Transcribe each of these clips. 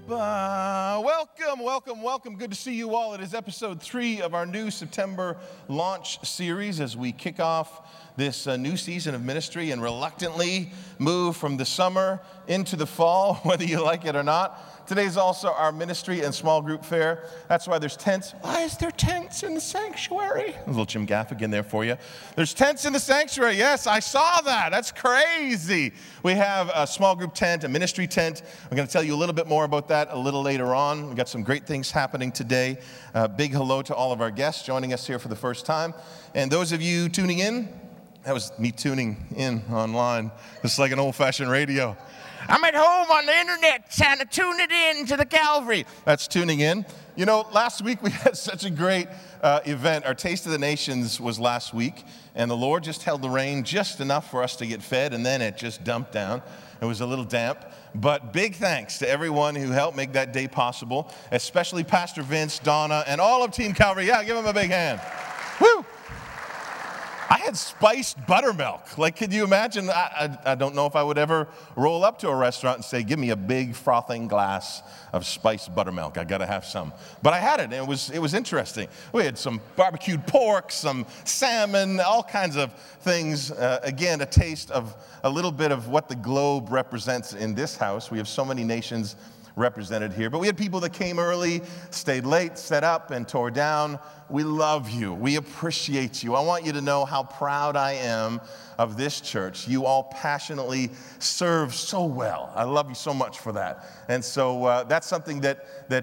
Welcome. Good to see you all. It is episode 3 of our new September launch series as we kick off this new season of ministry and reluctantly move from the summer into the fall, whether you like it or not. Today's also our ministry and small group fair. That's why there's tents. Why is there tents in the sanctuary? A little Jim Gaffigan there for you. There's tents in the sanctuary. Yes, I saw that. That's crazy. We have a small group tent, a ministry tent. I'm going to tell you a little bit more about that a little later on. We've got some great things happening today. Big hello to all of our guests joining us here for the first time. And those of you tuning in, that was me tuning in online. It's like an old-fashioned radio. I'm at home on the internet trying to tune it in to the Calvary. That's tuning in. You know, last week we had such a great event. Our Taste of the Nations was last week, and the Lord just held the rain just enough for us to get fed, and then it just dumped down. It was a little damp, but big thanks to everyone who helped make that day possible, especially Pastor Vince, Donna, and all of Team Calvary. Yeah, give them a big hand. Woo! I had spiced buttermilk. Like, could you imagine? I don't know if I would ever roll up to a restaurant and say, give me a big frothing glass of spiced buttermilk. I got to have some. But I had it, and it was interesting. We had some barbecued pork, some salmon, all kinds of things. Again, a taste of a little bit of what the globe represents in this house. We have so many nations represented here. But we had people that came early, stayed late, set up, and tore down. We love you. We appreciate you. I want you to know how proud I am of this church. You all passionately serve so well. I love you so much for that. And so that's something that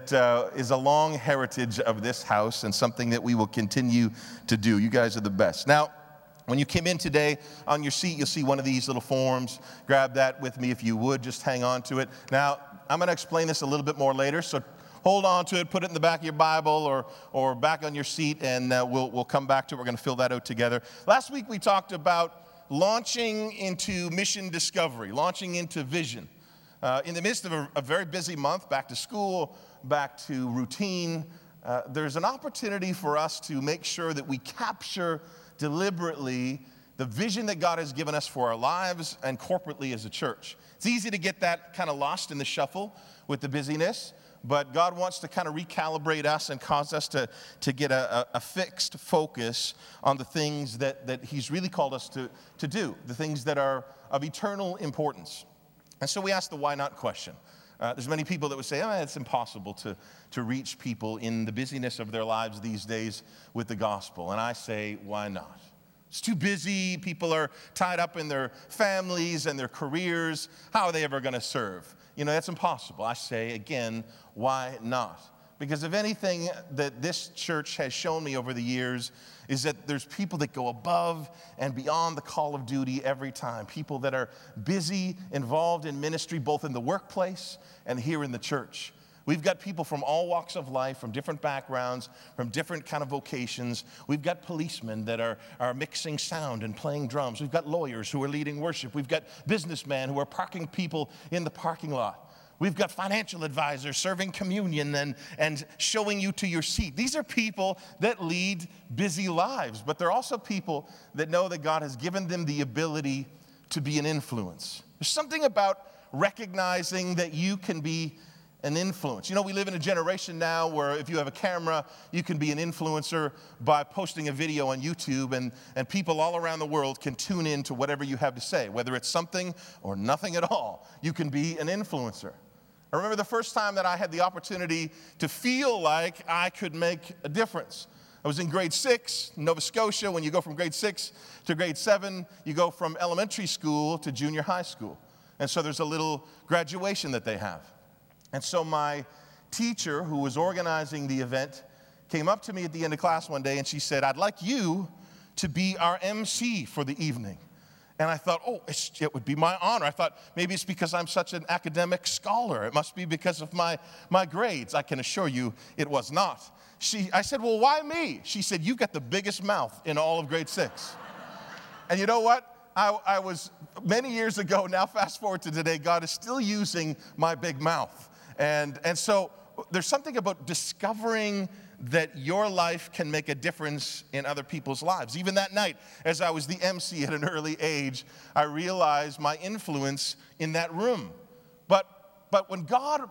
is a long heritage of this house and something that we will continue to do. You guys are the best. Now, when you came in today, on your seat, you'll see one of these little forms. Grab that with me if you would. Just hang on to it. Now, I'm going to explain this a little bit more later, so hold on to it, put it in the back of your Bible or back on your seat, and we'll come back to it. We're going to fill that out together. Last week we talked about launching into mission discovery, launching into vision. In the midst of a very busy month, back to school, back to routine, there's an opportunity for us to make sure that we capture deliberately the vision that God has given us for our lives and corporately as a church. It's easy to get that kind of lost in the shuffle with the busyness, but God wants to kind of recalibrate us and cause us to get a fixed focus on the things that He's really called us to do, the things that are of eternal importance. And so we ask the why not question. There's many people that would say, it's impossible to reach people in the busyness of their lives these days with the gospel. And I say, why not? It's too busy. People are tied up in their families and their careers. How are they ever going to serve? You know, that's impossible. I say, again, why not? Because if anything that this church has shown me over the years is that there's people that go above and beyond the call of duty every time. People that are busy, involved in ministry, both in the workplace and here in the church. We've got people from all walks of life, from different backgrounds, from different kind of vocations. We've got policemen that are mixing sound and playing drums. We've got lawyers who are leading worship. We've got businessmen who are parking people in the parking lot. We've got financial advisors serving communion and showing you to your seat. These are people that lead busy lives, but they're also people that know that God has given them the ability to be an influence. There's something about recognizing that you can be an influence. You know, we live in a generation now where if you have a camera, you can be an influencer by posting a video on YouTube, and people all around the world can tune in to whatever you have to say. Whether it's something or nothing at all, you can be an influencer. I remember the first time that I had the opportunity to feel like I could make a difference. I was in grade 6, Nova Scotia. When you go from grade 6 to grade 7, you go from elementary school to junior high school. And so there's a little graduation that they have. And so my teacher, who was organizing the event, came up to me at the end of class one day and she said, I'd like you to be our MC for the evening. And I thought, it would be my honor. I thought, maybe it's because I'm such an academic scholar. It must be because of my grades. I can assure you it was not. I said, well, why me? She said, you've got the biggest mouth in all of grade 6. And you know what? I was, many years ago, now fast forward to today, God is still using my big mouth. And so there's something about discovering that your life can make a difference in other people's lives. Even that night, as I was the MC at an early age, I realized my influence in that room. But when God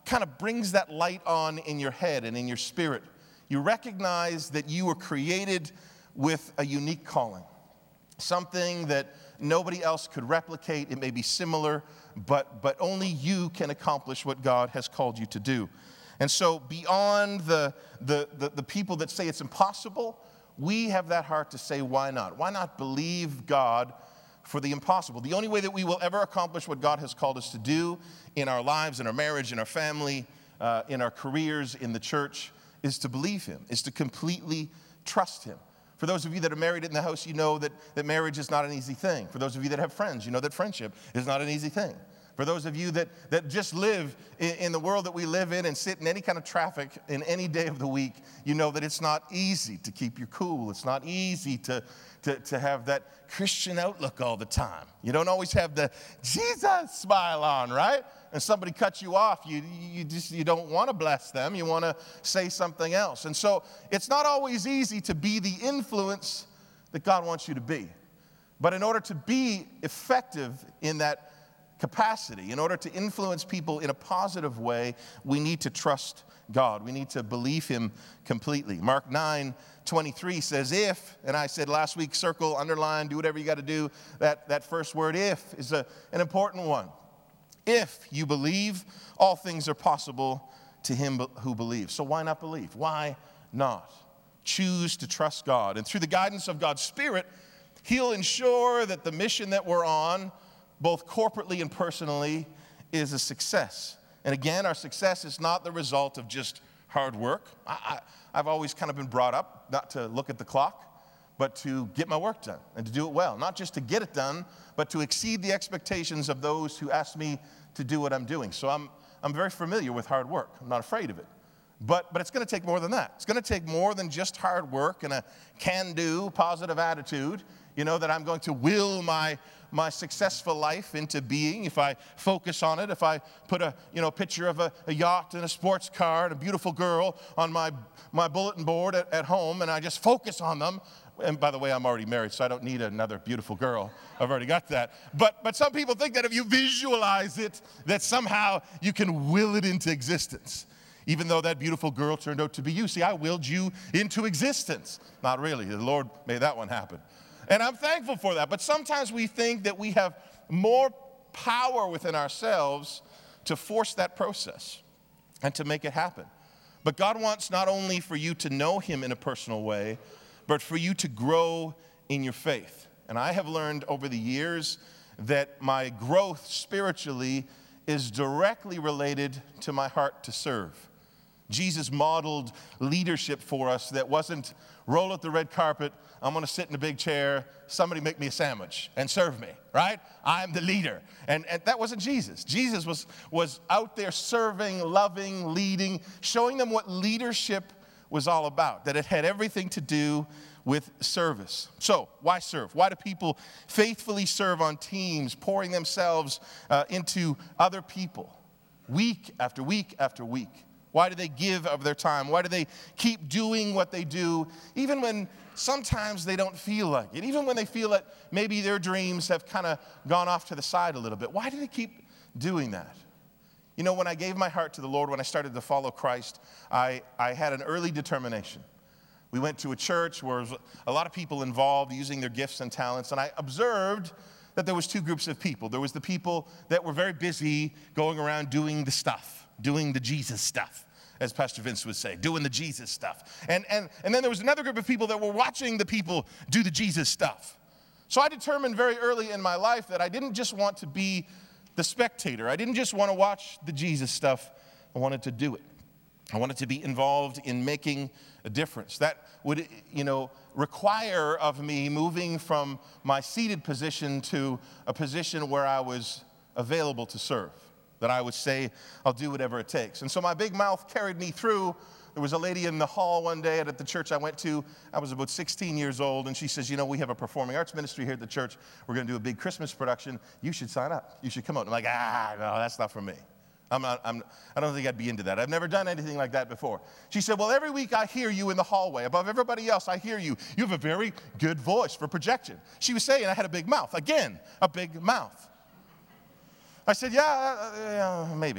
kind of brings that light on in your head and in your spirit. You recognize that you were created with a unique calling, something that nobody else could replicate. It may be similar, but only you can accomplish what God has called you to do. And so beyond the people that say it's impossible, we have that heart to say, why not? Why not believe God for the impossible? The only way that we will ever accomplish what God has called us to do in our lives, in our marriage, in our family, in our careers, in the church, is to believe Him, is to completely trust Him. For those of you that are married in the house, you know that marriage is not an easy thing. For those of you that have friends, you know that friendship is not an easy thing. For those of you that just live in the world that we live in and sit in any kind of traffic in any day of the week, you know that it's not easy to keep your cool. It's not easy to have that Christian outlook all the time. You don't always have the Jesus smile on, right? And somebody cuts you off, you don't want to bless them. You want to say something else. And so it's not always easy to be the influence that God wants you to be. But in order to be effective in that capacity, in order to influence people in a positive way, we need to trust God. We need to believe Him completely. Mark 9:23 says, if, and I said last week, circle, underline, do whatever you got to do. That first word, if, is an important one. If you believe, all things are possible to him who believes. So why not believe? Why not? Choose to trust God. And through the guidance of God's Spirit, He'll ensure that the mission that we're on, both corporately and personally, is a success. And again, our success is not the result of just hard work. I've always kind of been brought up not to look at the clock, but to get my work done and to do it well. Not just to get it done, but to exceed the expectations of those who ask me to do what I'm doing. So I'm very familiar with hard work. I'm not afraid of it. But it's going to take more than that. It's going to take more than just hard work and a can-do, positive attitude, that I'm going to will my successful life into being if I focus on it, if I put a picture of a yacht and a sports car and a beautiful girl on my bulletin board at home, and I just focus on them. And by the way, I'm already married, so I don't need another beautiful girl. I've already got that. But some people think that if you visualize it, that somehow you can will it into existence. Even though that beautiful girl turned out to be you. See, I willed you into existence. Not really. The Lord made that one happen. And I'm thankful for that. But sometimes we think that we have more power within ourselves to force that process and to make it happen. But God wants not only for you to know Him in a personal way, but for you to grow in your faith. And I have learned over the years that my growth spiritually is directly related to my heart to serve. Jesus modeled leadership for us that wasn't roll out the red carpet, I'm going to sit in a big chair, somebody make me a sandwich and serve me, right? I'm the leader. And that wasn't Jesus. Jesus was out there serving, loving, leading, showing them what leadership was all about, that it had everything to do with service. So, why serve? Why do people faithfully serve on teams, pouring themselves into other people week after week after week? Why do they give of their time? Why do they keep doing what they do, even when sometimes they don't feel like it, even when they feel that maybe their dreams have kind of gone off to the side a little bit? Why do they keep doing that? When I gave my heart to the Lord, when I started to follow Christ, I had an early determination. We went to a church where there was a lot of people involved using their gifts and talents, and I observed that there was two groups of people. There was the people that were very busy going around doing the stuff, doing the Jesus stuff, as Pastor Vince would say, doing the Jesus stuff. And then there was another group of people that were watching the people do the Jesus stuff. So I determined very early in my life that I didn't just want to be the spectator. I didn't just want to watch the Jesus stuff. I wanted to do it. I wanted to be involved in making a difference. That would, require of me moving from my seated position to a position where I was available to serve. That I would say, I'll do whatever it takes. And so my big mouth carried me through. There was a lady in the hall one day at the church I went to. I was about 16 years old, and she says, we have a performing arts ministry here at the church. We're going to do a big Christmas production. You should sign up. You should come out. I'm like, no, that's not for me. I don't think I'd be into that. I've never done anything like that before. She said, well, every week I hear you in the hallway. Above everybody else, I hear you. You have a very good voice for projection. She was saying I had a big mouth. Again, a big mouth. I said, yeah, maybe.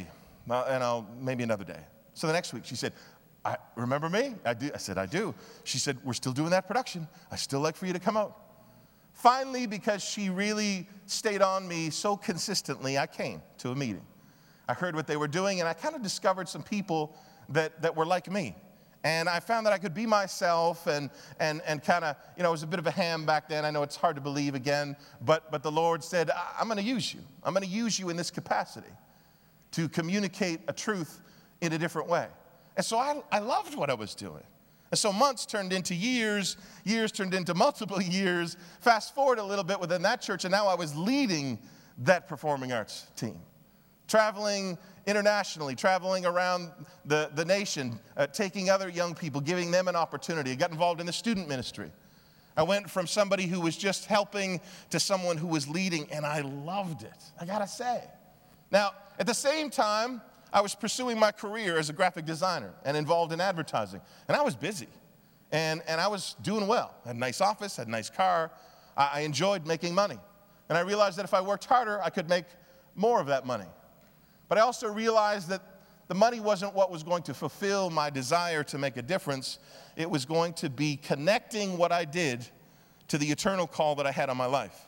maybe another day. So the next week she said, remember me? I said, I do. She said, we're still doing that production. I still like for you to come out. Finally, because she really stayed on me so consistently, I came to a meeting. I heard what they were doing, and I kind of discovered some people that were like me. And I found that I could be myself and kind of, I was a bit of a ham back then. I know it's hard to believe again, but the Lord said, I'm going to use you. I'm going to use you in this capacity to communicate a truth in a different way. And so I loved what I was doing. And so months turned into years, years turned into multiple years. Fast forward a little bit within that church, and now I was leading that performing arts team. Traveling internationally, traveling around the nation, taking other young people, giving them an opportunity. I got involved in the student ministry. I went from somebody who was just helping to someone who was leading, and I loved it, I gotta say. Now, at the same time, I was pursuing my career as a graphic designer and involved in advertising. And I was busy, and I was doing well. I had a nice office, had a nice car. I enjoyed making money. And I realized that if I worked harder, I could make more of that money. But I also realized that the money wasn't what was going to fulfill my desire to make a difference. It was going to be connecting what I did to the eternal call that I had on my life.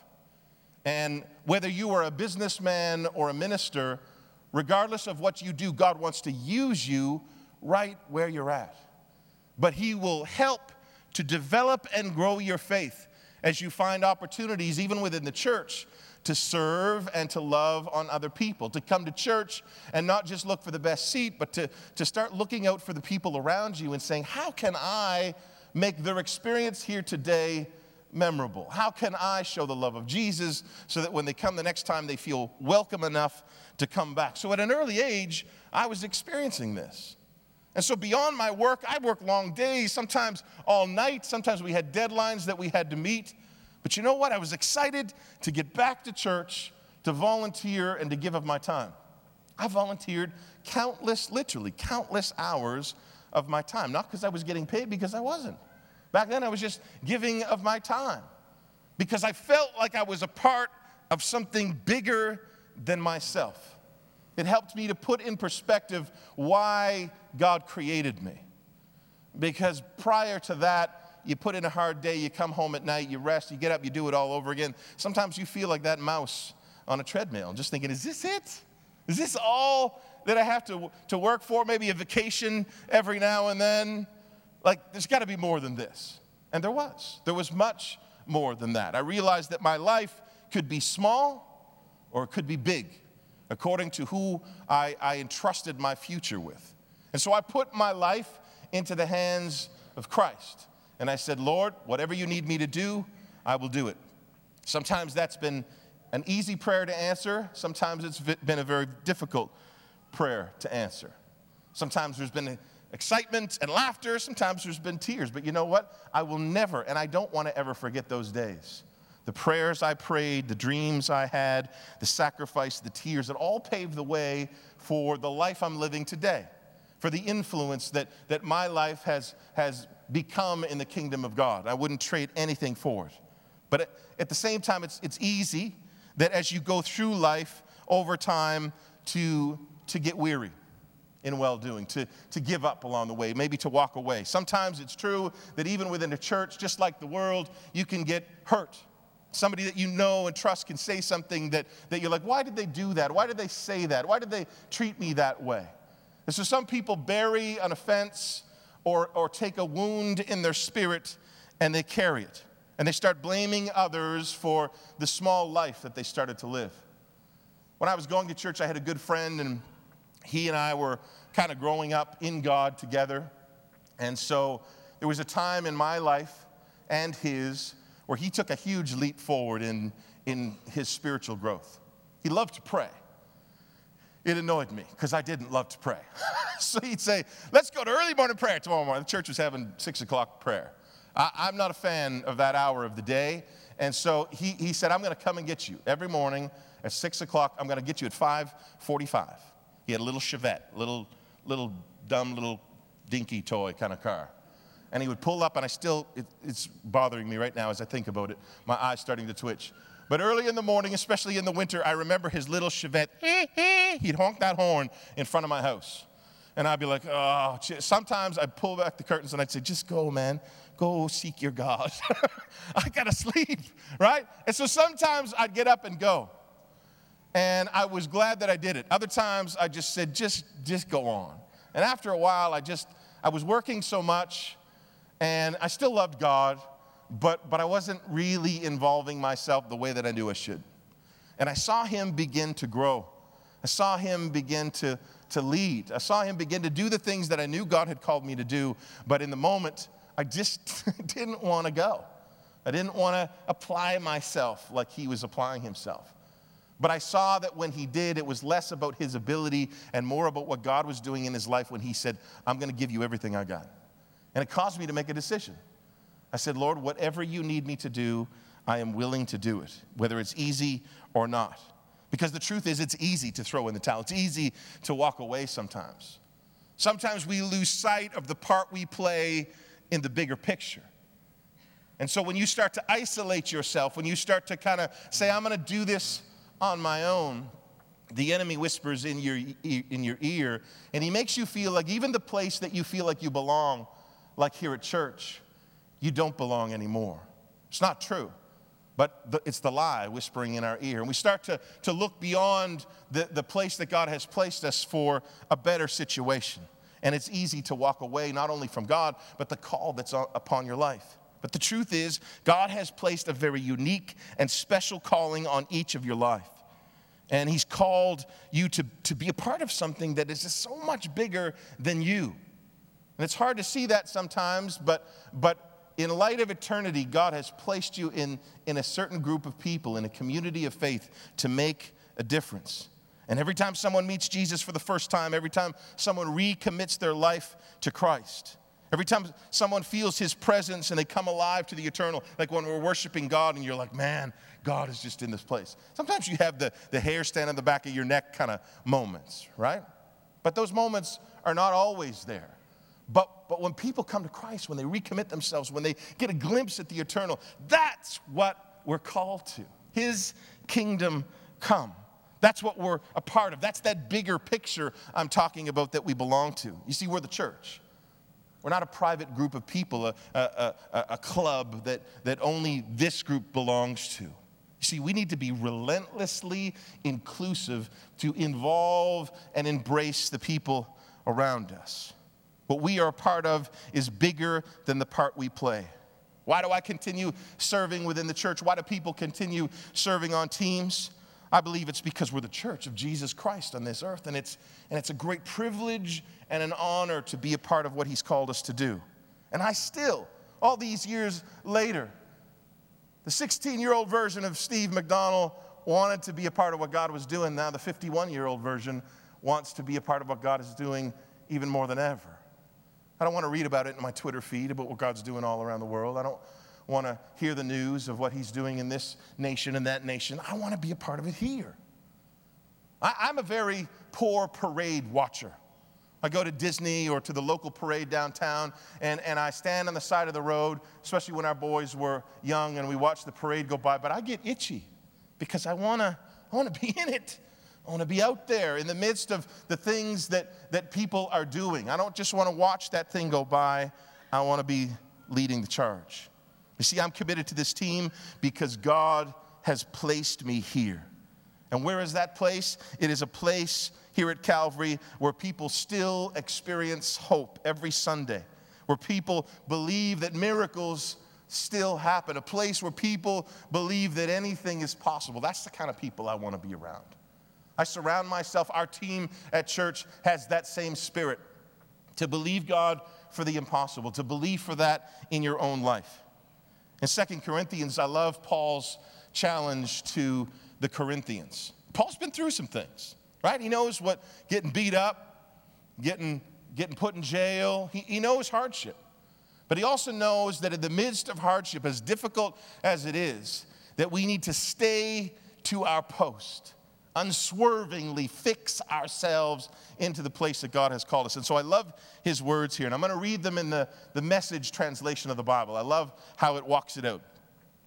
And whether you are a businessman or a minister, regardless of what you do, God wants to use you right where you're at. But He will help to develop and grow your faith as you find opportunities, even within the church, to serve and to love on other people, to come to church and not just look for the best seat, but to start looking out for the people around you and saying, how can I make their experience here today memorable? How can I show the love of Jesus so that when they come the next time, they feel welcome enough to come back? So at an early age, I was experiencing this. And so beyond my work, I worked long days, sometimes all night. Sometimes we had deadlines that we had to meet. But you know what? I was excited to get back to church, to volunteer, and to give of my time. I volunteered literally countless hours of my time. Not because I was getting paid, because I wasn't. Back then, I was just giving of my time because I felt like I was a part of something bigger than myself. It helped me to put in perspective why God created me. Because prior to that, you put in a hard day, you come home at night, you rest, you get up, you do it all over again. Sometimes you feel like that mouse on a treadmill, just thinking, is this it? Is this all that I have to work for? Maybe a vacation every now and then? Like, there's got to be more than this. And there was. There was much more than that. I realized that my life could be small or it could be big, according to who I entrusted my future with. And so I put my life into the hands of Christ. And I said, Lord, whatever you need me to do, I will do it. Sometimes that's been an easy prayer to answer. Sometimes it's been a very difficult prayer to answer. Sometimes there's been excitement and laughter. Sometimes there's been tears. But you know what? I will never, and I don't want to ever forget those days. The prayers I prayed, the dreams I had, the sacrifice, the tears, it all paved the way for the life I'm living today, for the influence that my life has become in the kingdom of God. I wouldn't trade anything for it. But at the same time, it's easy that as you go through life over time to get weary in well-doing, to give up along the way, maybe to walk away. Sometimes it's true that even within a church, just like the world, you can get hurt. Somebody that you know and trust can say something that you're like, why did they do that? Why did they say that? Why did they treat me that way? And so some people bury an offense or take a wound in their spirit and they carry it. And they start blaming others for the small life that they started to live. When I was going to church, I had a good friend, and he and I were kind of growing up in God together. And so there was a time in my life and his where he took a huge leap forward in his spiritual growth. He loved to pray. It annoyed me because I didn't love to pray. So he'd say, let's go to early morning prayer tomorrow morning. The church was having 6 o'clock prayer. I'm not a fan of that hour of the day. And so he said, I'm going to come and get you every morning at 6 o'clock. I'm going to get you at 5:45. He had a little Chevette, little dumb, little dinky toy kind of car. And he would pull up, and it's bothering me right now as I think about it. My eye's starting to twitch. But early in the morning, especially in the winter, I remember his little Chevette. He'd honk that horn in front of my house. And I'd be like, oh, sometimes I'd pull back the curtains and I'd say, just go, man. Go seek your God. I got to sleep, right? And so sometimes I'd get up and go. And I was glad that I did it. Other times I just said, just go on. And after a while, I was working so much, and I still loved God, but I wasn't really involving myself the way that I knew I should. And I saw him begin to grow. I saw him begin to lead. I saw him begin to do the things that I knew God had called me to do, but in the moment, I just didn't want to go. I didn't want to apply myself like he was applying himself. But I saw that when he did, it was less about his ability and more about what God was doing in his life when he said, I'm going to give you everything I got. And it caused me to make a decision. I said, Lord, whatever you need me to do, I am willing to do it, whether it's easy or not. Because the truth is, it's easy to throw in the towel. It's easy to walk away sometimes. Sometimes we lose sight of the part we play in the bigger picture. And so when you start to isolate yourself, when you start to kind of say, I'm going to do this on my own, the enemy whispers in your ear, and he makes you feel like even the place that you feel like you belong, like here at church, you don't belong anymore. It's not true, but it's the lie whispering in our ear. And we start to look beyond the place that God has placed us for a better situation. And it's easy to walk away not only from God, but the call that's upon your life. But the truth is, God has placed a very unique and special calling on each of your life. And he's called you to be a part of something that is just so much bigger than you. And it's hard to see that sometimes, but in light of eternity, God has placed you in a certain group of people, in a community of faith, to make a difference. And every time someone meets Jesus for the first time, every time someone recommits their life to Christ, every time someone feels his presence and they come alive to the eternal, like when we're worshiping God and you're like, man, God is just in this place. Sometimes you have the hair stand on the back of your neck kind of moments, right? But those moments are not always there. But when people come to Christ, when they recommit themselves, when they get a glimpse at the eternal, that's what we're called to. His kingdom come. That's what we're a part of. That's that bigger picture I'm talking about that we belong to. You see, we're the church. We're not a private group of people, a club that only this group belongs to. You see, we need to be relentlessly inclusive to involve and embrace the people around us. What we are a part of is bigger than the part we play. Why do I continue serving within the church? Why do people continue serving on teams? I believe it's because we're the church of Jesus Christ on this earth, and it's a great privilege and an honor to be a part of what he's called us to do. And I still, all these years later, the 16-year-old version of Steve McDonald wanted to be a part of what God was doing. Now the 51-year-old version wants to be a part of what God is doing even more than ever. I don't want to read about it in my Twitter feed about what God's doing all around the world. I don't want to hear the news of what he's doing in this nation and that nation. I want to be a part of it here. I'm a very poor parade watcher. I go to Disney or to the local parade downtown, and I stand on the side of the road, especially when our boys were young and we watched the parade go by, but I get itchy because I want to be in it. I want to be out there in the midst of the things that people are doing. I don't just want to watch that thing go by. I want to be leading the charge. You see, I'm committed to this team because God has placed me here. And where is that place? It is a place here at Calvary where people still experience hope every Sunday, where people believe that miracles still happen, a place where people believe that anything is possible. That's the kind of people I want to be around. I surround myself, our team at church has that same spirit, to believe God for the impossible, to believe for that in your own life. In 2 Corinthians, I love Paul's challenge to the Corinthians. Paul's been through some things, right? He knows what getting beat up, getting put in jail, he knows hardship. But he also knows that in the midst of hardship, as difficult as it is, that we need to stay to our post, unswervingly fix ourselves into the place that God has called us. And so I love his words here, and I'm going to read them in the Message translation of the Bible. I love how it walks it out.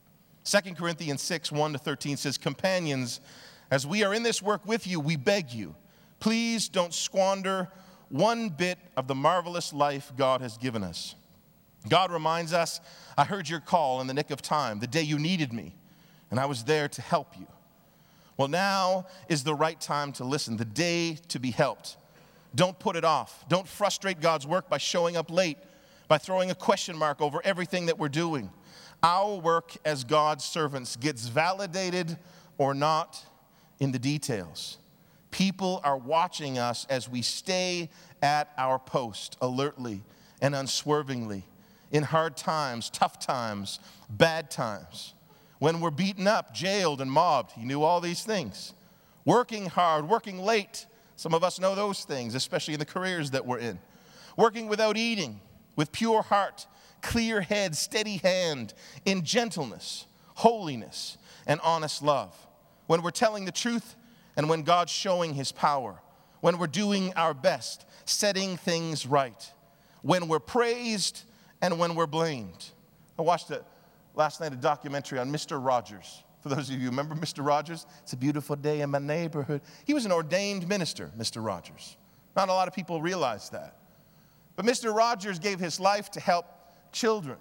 2 Corinthians 6, 1-13 says, "Companions, as we are in this work with you, we beg you, please don't squander one bit of the marvelous life God has given us. God reminds us, I heard your call in the nick of time, the day you needed me, and I was there to help you. Well, now is the right time to listen, the day to be helped. Don't put it off. Don't frustrate God's work by showing up late, by throwing a question mark over everything that we're doing. Our work as God's servants gets validated or not in the details. People are watching us as we stay at our post alertly and unswervingly in hard times, tough times, bad times. When we're beaten up, jailed, and mobbed, he knew all these things. Working hard, working late. Some of us know those things, especially in the careers that we're in. Working without eating, with pure heart, clear head, steady hand, in gentleness, holiness, and honest love. When we're telling the truth and when God's showing his power. When we're doing our best, setting things right. When we're praised and when we're blamed. I watched last night a documentary on Mr. Rogers. For those of you who remember Mr. Rogers, it's a beautiful day in my neighborhood. He was an ordained minister, Mr. Rogers. Not a lot of people realize that. But Mr. Rogers gave his life to help children.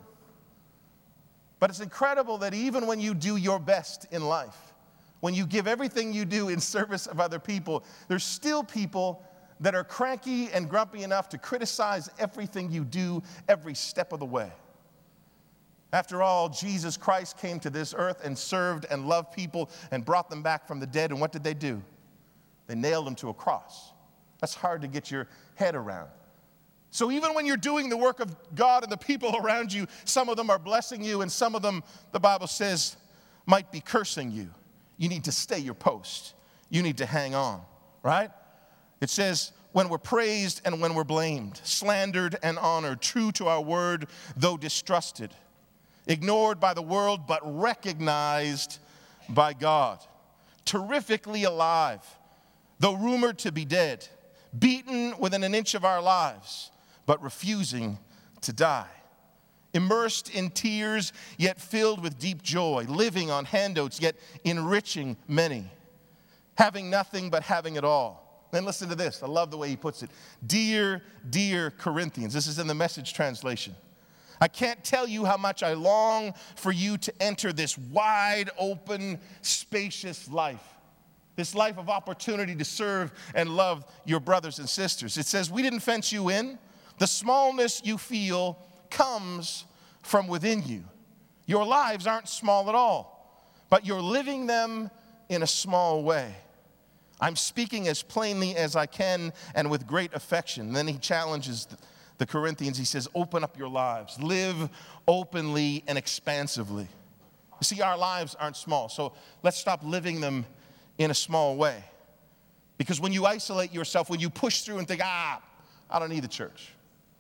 But it's incredible that even when you do your best in life, when you give everything you do in service of other people, there's still people that are cranky and grumpy enough to criticize everything you do every step of the way. After all, Jesus Christ came to this earth and served and loved people and brought them back from the dead. And what did they do? They nailed him to a cross. That's hard to get your head around. So even when you're doing the work of God and the people around you, some of them are blessing you and some of them, the Bible says, might be cursing you. You need to stay your post. You need to hang on, right? It says, when we're praised and when we're blamed, slandered and honored, true to our word, though distrusted, ignored by the world, but recognized by God, terrifically alive, though rumored to be dead, beaten within an inch of our lives, but refusing to die. Immersed in tears, yet filled with deep joy, living on handouts, yet enriching many, having nothing but having it all. Then listen to this. I love the way he puts it. Dear, dear Corinthians. This is in the Message translation. I can't tell you how much I long for you to enter this wide open, spacious life. This life of opportunity to serve and love your brothers and sisters. It says, we didn't fence you in. The smallness you feel comes from within you. Your lives aren't small at all, but you're living them in a small way. I'm speaking as plainly as I can and with great affection. And then he challenges the Corinthians. He says, open up your lives. Live openly and expansively. You see, our lives aren't small, so let's stop living them in a small way. Because when you isolate yourself, when you push through and think, I don't need the church.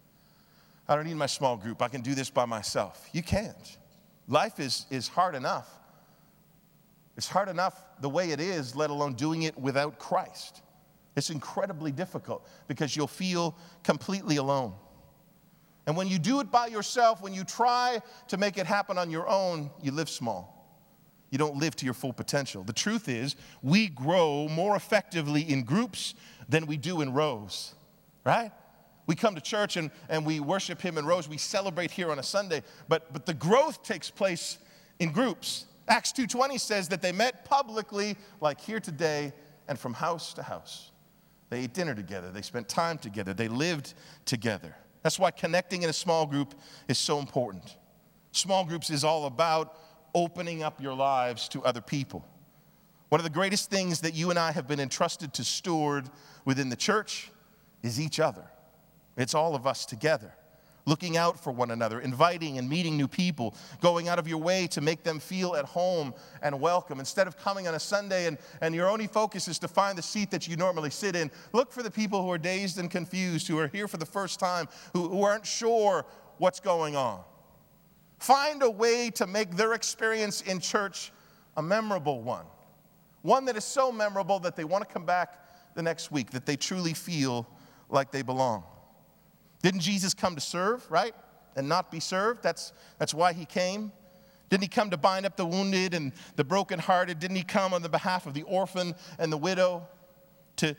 I don't need my small group. I can do this by myself. You can't. Life is hard enough. It's hard enough the way it is, let alone doing it without Christ. It's incredibly difficult because you'll feel completely alone. And when you do it by yourself, when you try to make it happen on your own, you live small. You don't live to your full potential. The truth is, we grow more effectively in groups than we do in rows, right? We come to church and we worship him in rows. We celebrate here on a Sunday, but the growth takes place in groups. Acts 2:20 says that they met publicly, like here today, and from house to house. They ate dinner together. They spent time together. They lived together. That's why connecting in a small group is so important. Small groups is all about opening up your lives to other people. One of the greatest things that you and I have been entrusted to steward within the church is each other. It's all of us together, looking out for one another, inviting and meeting new people, going out of your way to make them feel at home and welcome. Instead of coming on a Sunday and your only focus is to find the seat that you normally sit in, look for the people who are dazed and confused, who are here for the first time, who aren't sure what's going on. Find a way to make their experience in church a memorable one. One that is so memorable that they want to come back the next week, that they truly feel like they belong. Didn't Jesus come to serve, right? And not be served? That's why he came. Didn't he come to bind up the wounded and the brokenhearted? Didn't he come on the behalf of the orphan and the widow to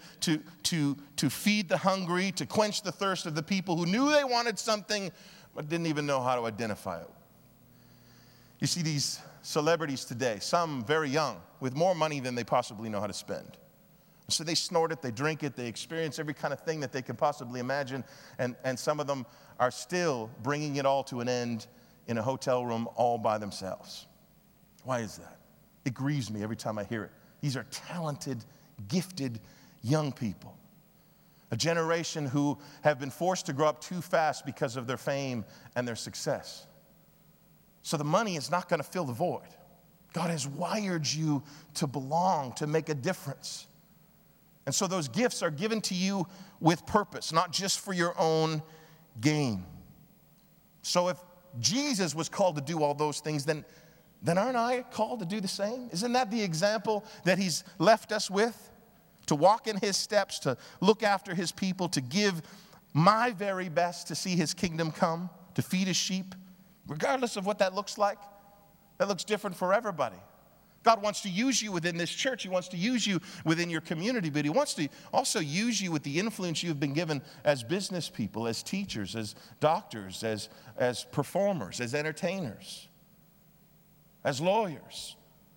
feed the hungry, to quench the thirst of the people who knew they wanted something but didn't even know how to identify it? You see these celebrities today, some very young, with more money than they possibly know how to spend. So they snort it, they drink it, they experience every kind of thing that they can possibly imagine, and some of them are still bringing it all to an end in a hotel room all by themselves. Why is that? It grieves me every time I hear it. These are talented, gifted young people. A generation who have been forced to grow up too fast because of their fame and their success. So the money is not going to fill the void. God has wired you to belong, to make a difference. And so those gifts are given to you with purpose, not just for your own gain. So if Jesus was called to do all those things, then aren't I called to do the same? Isn't that the example that he's left us with? To walk in his steps, to look after his people, to give my very best to see his kingdom come, to feed his sheep, regardless of what that looks like. That looks different for everybody. God wants to use you within this church. He wants to use you within your community, but he wants to also use you with the influence you've been given as business people, as teachers, as doctors, as performers, as entertainers, as lawyers.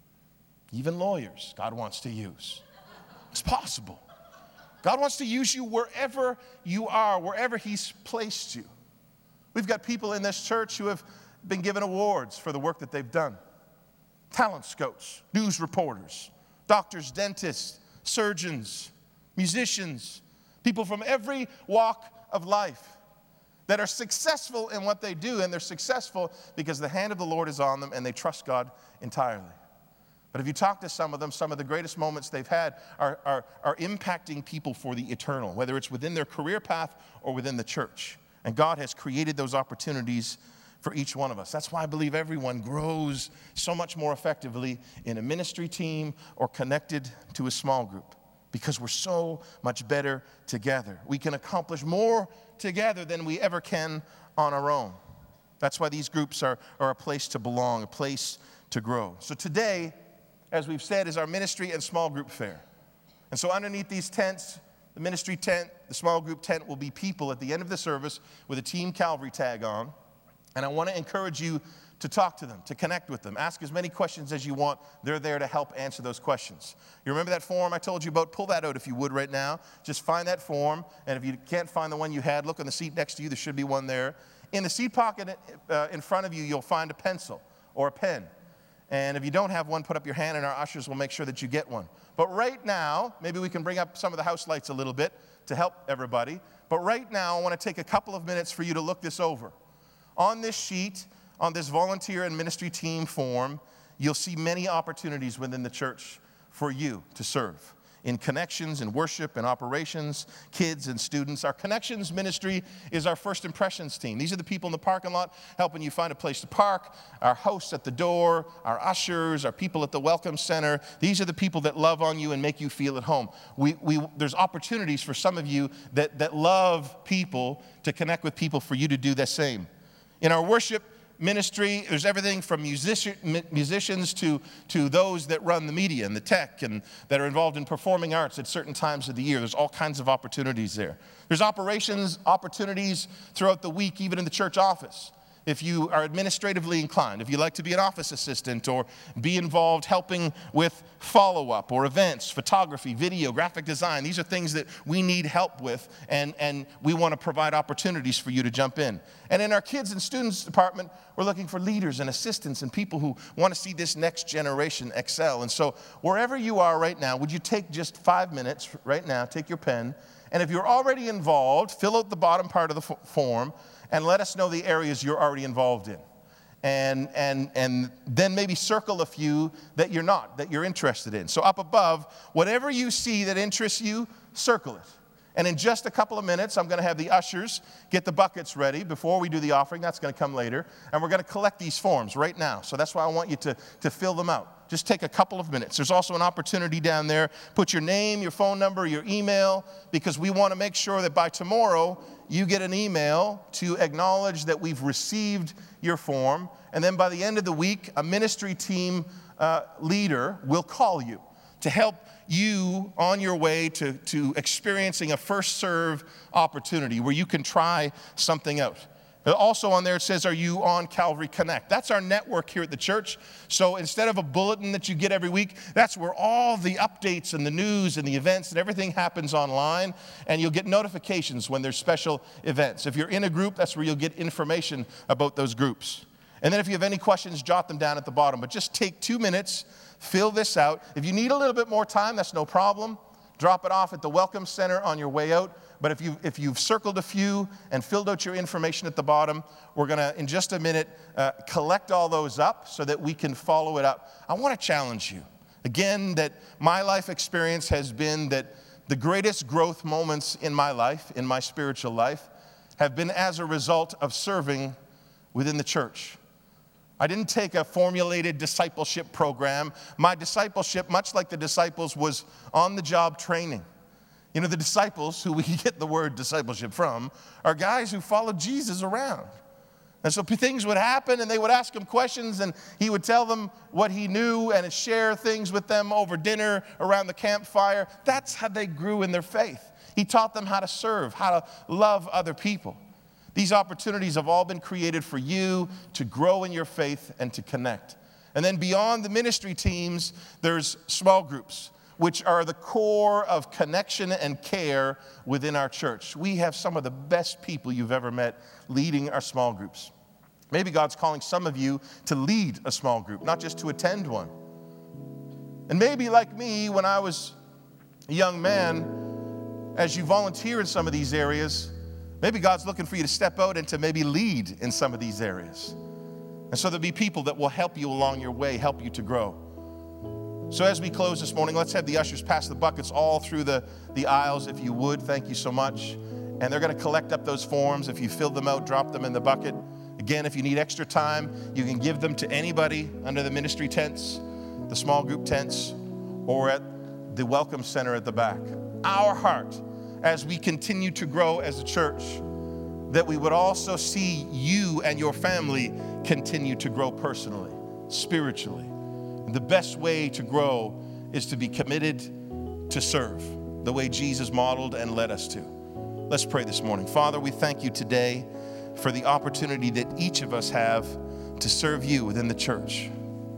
Even lawyers, God wants to use. It's possible. God wants to use you wherever you are, wherever he's placed you. We've got people in this church who have been given awards for the work that they've done. Talent scouts, news reporters, doctors, dentists, surgeons, musicians, people from every walk of life that are successful in what they do, and they're successful because the hand of the Lord is on them and they trust God entirely. But if you talk to some of them, some of the greatest moments they've had are impacting people for the eternal, whether it's within their career path or within the church. And God has created those opportunities for each one of us. That's why I believe everyone grows so much more effectively in a ministry team or connected to a small group, because we're so much better together. We can accomplish more together than we ever can on our own. That's why these groups are a place to belong, a place to grow. So today, as we've said, is our ministry and small group fair. And so underneath these tents, the ministry tent, the small group tent, will be people at the end of the service with a Team Calvary tag on. And I want to encourage you to talk to them, to connect with them. Ask as many questions as you want. They're there to help answer those questions. You remember that form I told you about? Pull that out if you would right now. Just find that form. And if you can't find the one you had, look on the seat next to you. There should be one there. In the seat pocket in front of you, you'll find a pencil or a pen. And if you don't have one, put up your hand and our ushers will make sure that you get one. But right now, maybe we can bring up some of the house lights a little bit to help everybody. But right now, I want to take a couple of minutes for you to look this over. On this sheet, on this volunteer and ministry team form, you'll see many opportunities within the church for you to serve in connections, in worship, in operations, kids and students. Our connections ministry is our first impressions team. These are the people in the parking lot helping you find a place to park, our hosts at the door, our ushers, our people at the welcome center. These are the people that love on you and make you feel at home. There's opportunities for some of you that love people to connect with people for you to do the same. In our worship ministry, there's everything from musicians to those that run the media and the tech and that are involved in performing arts at certain times of the year. There's all kinds of opportunities there. There's opportunities throughout the week, even in the church office. If you are administratively inclined, if you like to be an office assistant or be involved helping with follow-up or events, photography, video, graphic design, these are things that we need help with, and we want to provide opportunities for you to jump in. And in our kids and students department, we're looking for leaders and assistants and people who want to see this next generation excel. And so wherever you are right now, would you take just 5 minutes right now, take your pen, and if you're already involved, fill out the bottom part of the form, and let us know the areas you're already involved in. And then maybe circle a few that you're not, that you're interested in. So up above, whatever you see that interests you, circle it. And in just a couple of minutes, I'm going to have the ushers get the buckets ready before we do the offering. That's going to come later. And we're going to collect these forms right now. So that's why I want you to fill them out. Just take a couple of minutes. There's also an opportunity down there. Put your name, your phone number, your email, because we want to make sure that by tomorrow, you get an email to acknowledge that we've received your form. And then by the end of the week, a ministry team leader will call you to help you on your way to experiencing a first serve opportunity where you can try something out. Also on there it says, are you on Calvary Connect? That's our network here at the church. So instead of a bulletin that you get every week, that's where all the updates and the news and the events and everything happens online. And you'll get notifications when there's special events. If you're in a group, that's where you'll get information about those groups. And then if you have any questions, jot them down at the bottom. But just take 2 minutes, fill this out. If you need a little bit more time, that's no problem. Drop it off at the Welcome Center on your way out. But if you've circled a few and filled out your information at the bottom, we're going to, in just a minute, collect all those up so that we can follow it up. I want to challenge you, again, that my life experience has been that the greatest growth moments in my life, in my spiritual life, have been as a result of serving within the church. I didn't take a formulated discipleship program. My discipleship, much like the disciples, was on-the-job training. You know, the disciples, who we get the word discipleship from, are guys who followed Jesus around. And so things would happen, and they would ask him questions, and he would tell them what he knew and share things with them over dinner, around the campfire. That's how they grew in their faith. He taught them how to serve, how to love other people. These opportunities have all been created for you to grow in your faith and to connect. And then beyond the ministry teams, there's small groups, which are the core of connection and care within our church. We have some of the best people you've ever met leading our small groups. Maybe God's calling some of you to lead a small group, not just to attend one. And maybe like me, when I was a young man, as you volunteer in some of these areas, maybe God's looking for you to step out and to maybe lead in some of these areas. And so there'll be people that will help you along your way, help you to grow. So as we close this morning, let's have the ushers pass the buckets all through the aisles, if you would. Thank you so much. And they're going to collect up those forms. If you filled them out, drop them in the bucket. Again, if you need extra time, you can give them to anybody under the ministry tents, the small group tents, or at the Welcome Center at the back. Our heart, as we continue to grow as a church, that we would also see you and your family continue to grow personally, spiritually. And the best way to grow is to be committed to serve the way Jesus modeled and led us to. Let's pray this morning. Father, we thank you today for the opportunity that each of us have to serve you within the church.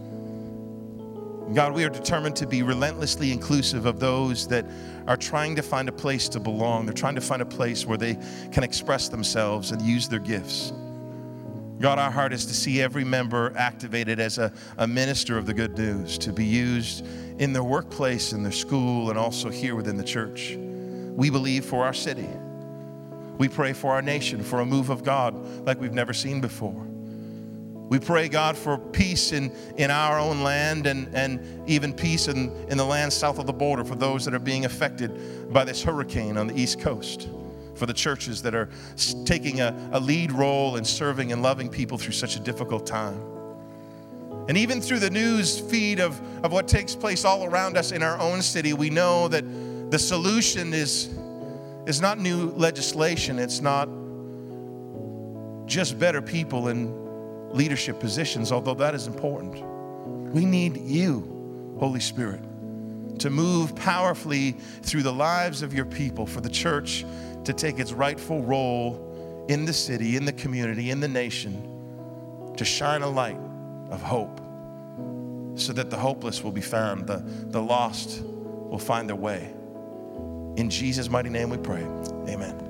God, we are determined to be relentlessly inclusive of those that are trying to find a place to belong. They're trying to find a place where they can express themselves and use their gifts. God, our heart is to see every member activated as a minister of the good news, to be used in their workplace, in their school, and also here within the church. We believe for our city. We pray for our nation, for a move of God like we've never seen before. We pray, God, for peace in our own land and even peace in the land south of the border for those that are being affected by this hurricane on the East Coast, for the churches that are taking a lead role in serving and loving people through such a difficult time. And even through the news feed of what takes place all around us in our own city, we know that the solution is not new legislation. It's not just better people in leadership positions, although that is important. We need you, Holy Spirit, to move powerfully through the lives of your people, for the church to take its rightful role in the city, in the community, in the nation, to shine a light of hope so that the hopeless will be found, the lost will find their way. In Jesus' mighty name we pray. Amen.